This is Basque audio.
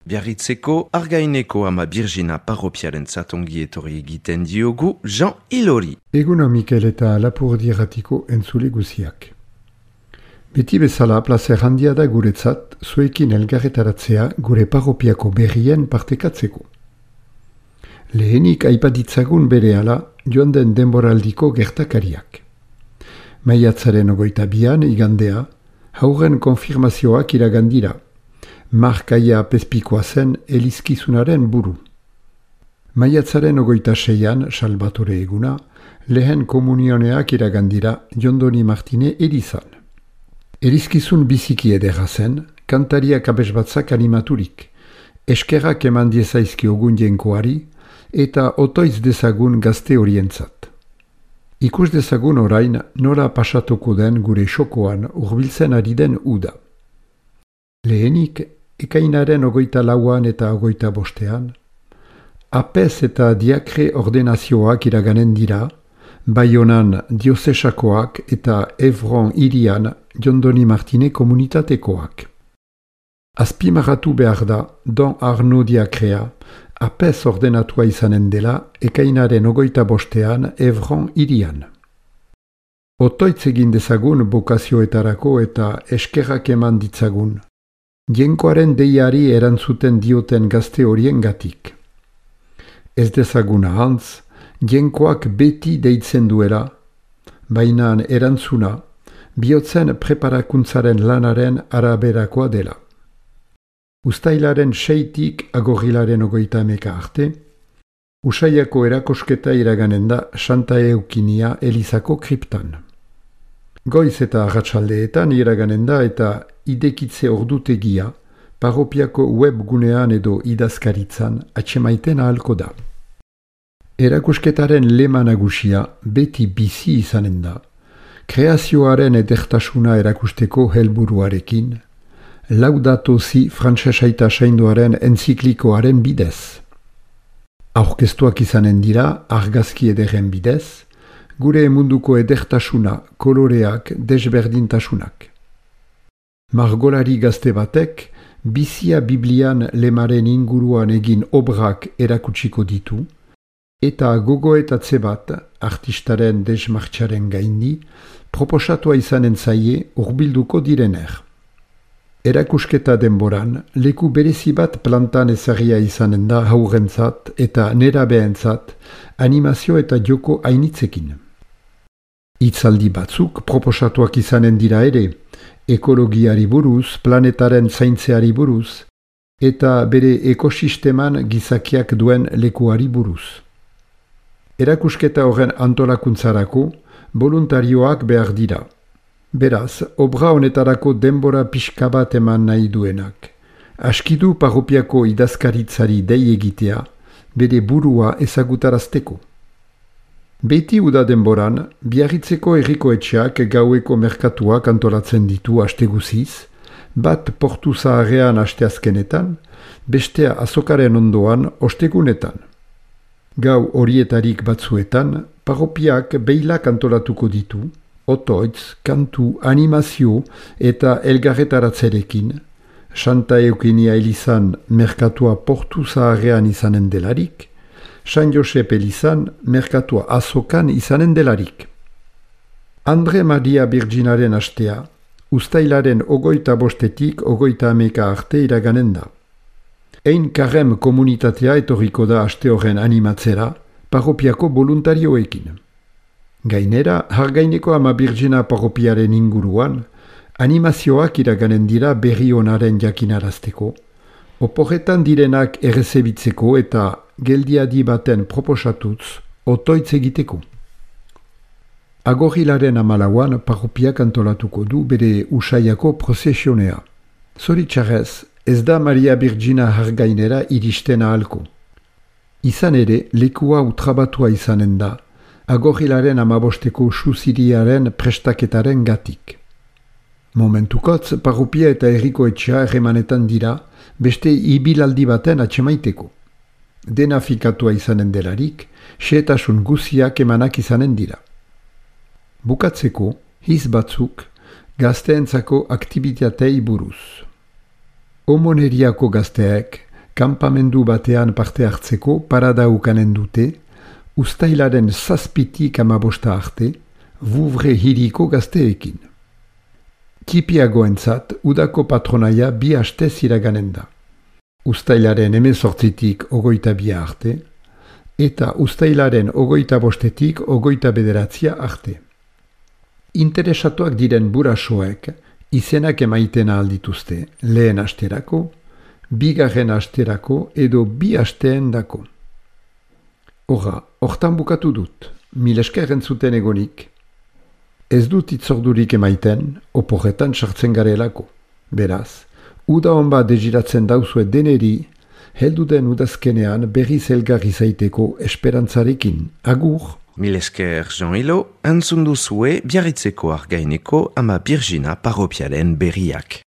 Biarritzeko Argaineko ama Birjina parropiaren zatongi etorri egiten diogu Jean Ilori. Eguno Mikel eta Lapurdi Erratiko entzule guziak. Beti bezala plazer handia da guretzat zuekin elgarretaratzea gure parropiako berrien partekatzeko. Lehenik aipaditzagun berehala joan den denboraldiko gertakariak. Maiatzaren 22 igandea, hauren konfirmazioak iragandira. Markaia pezpikoa zen elizkizunaren buru. Maiatzaren 26an, Salbatore eguna, lehen komunioneak iragandira Jondoni Martine elizan. Elizkizun biziki ederra zen, kantariak abesbatzak animaturik, eskerrak eman diezaizkiogun jenkoari eta otoiz dezagun gazte horientzat. Ikus dezagun orain nora pasatuko den gure xokoan hurbiltzen ari den uda. Lehenik, ekainaren 24an eta 25an, apez eta diakre ordenazioak iraganen dira, Baionan diozesakoak eta Evron hirian Jondoni Martine komunitatekoak. Azpimarratu behar da, Don Arno diakrea, apez ordenatua izanen dela, ekainaren 25an Evron hirian. Otoitz egin dezagun bokazioetarako eta eskerrak eman ditzagun. Jenkoaren deiari erantzuten dioten gazte horien gatik. Ez dezagun ahantz, jenkoak beti deitzen duela, baina erantzuna, bihotzen preparakuntzaren lanaren araberakoa dela. Uztailaren 6tik agorrilaren 30 arte, Usaiako erakosketa iraganen da Santa Eukinia Elizako kriptan. Goiz eta arratsaldeetan iraganen da eta idekitze ordutegia, parropiako webgunean edo idazkaritzan atxemaiten ahalko da. Erakusketaren lema nagusia beti bizi izanen da, kreazioaren edertasuna erakusteko helburuarekin, Laudato Si frantsesaita sainduaren entziklikoaren bidez. Aurkeztuak izanen dira argazki ederren bidez, gure munduko edertasuna, koloreak, desberdintasunak. Margolari gazte batek, bizia Biblian lemaren inguruan egin obrak erakutsiko ditu, eta gogoetatze bat, artistaren desmartxaren gaindi, proposatua izanen zaie hurbilduko direner. Erakusketa denboran, leku berezi bat plantan ezagia izanen da haurentzat eta nerabeentzat animazio eta joko ainitzekin. Hitzaldi batzuk proposatuak izanen dira ere, ekologiari buruz, planetaren zaintzeari buruz, eta bere ekosisteman gizakiak duen lekuari buruz. Erakusketa horren antolakuntzarako, voluntarioak behar dira. Beraz, obra honetarako denbora pixka bat eman nahi duenak. Askidu parropiako idazkaritzari dei egitea, bere burua ezagutarazteko. Beti uda denboran, Biarritzeko herriko etxeak gaueko merkatuak antolatzen ditu asteguziz, bat Portu Zaharrean asteazkenetan, bestea azokaren ondoan ostegunetan. Gau horietarik batzuetan, parropiak beilak antolatuko ditu, otoitz, kantu, animazio eta elgarretaratzerekin, Santa Eukinia Elizan merkatua Portu Zaharrean izanen delarik, San Josep Elizan merkatua azokan izanen delarik. Andre Maria Birjinaren astea, uztailaren 25etik 30 arte iraganen da. Ein karem komunitatea etorriko da aste horren animatzera, parropiako voluntarioekin. Gainera, Argaineko ama Birjina parropiaren inguruan, animazioak iraganen dira berri onaren jakinarazteko, oporretan direnak errezebitzeko eta geldiadi baten proposatuz otoitz egiteko. Agorrilaren 14an parropiak antolatuko du bere Usaiako prozesionea. Zoritxarrez, ez da Maria Birjina Argainera iristen ahalko. Izan ere, lekua utrabatua izanen da, Agorrilaren 15ko susiriaren prestaketaren gatik. Momentukotz, parropia eta herriko etxea erremanetan dira, beste ibilaldi baten atxemaiteko. Dena fikatua izanen delarik, xehetasun guziak emanak izanen dira. Bukatzeko, hiz batzuk, gazteentzako aktibitatei buruz. Omoneriako gazteek, kanpamendu batean parte hartzeko parada ukanen dute, uztailaren 7tik 15 arte, Vouvray hiriko gazteekin. Tipiagoentzat, udako patronaia 2 astez iraganen da. Uztailaren 18tik 22 arte, eta uztailaren 25tik 29 arte. Interesatuak diren burasoek izenak emaiten aldituzte lehen asterako, 2. asterako edo 2 asteen dako. Hortan bukatu dut, mil esker entzuten egonik. Ez dut itzordurik emaiten, oporretan sartzen garelako. Beraz, uda honba deziratzen dauzue deneri, helduden udazkenean berriz elgarri zaiteko esperantzarekin. Agur! Mil esker Jean-Hilo, entzun duzue Biarritzeko Argaineko ama Birjina parropiaren berriak.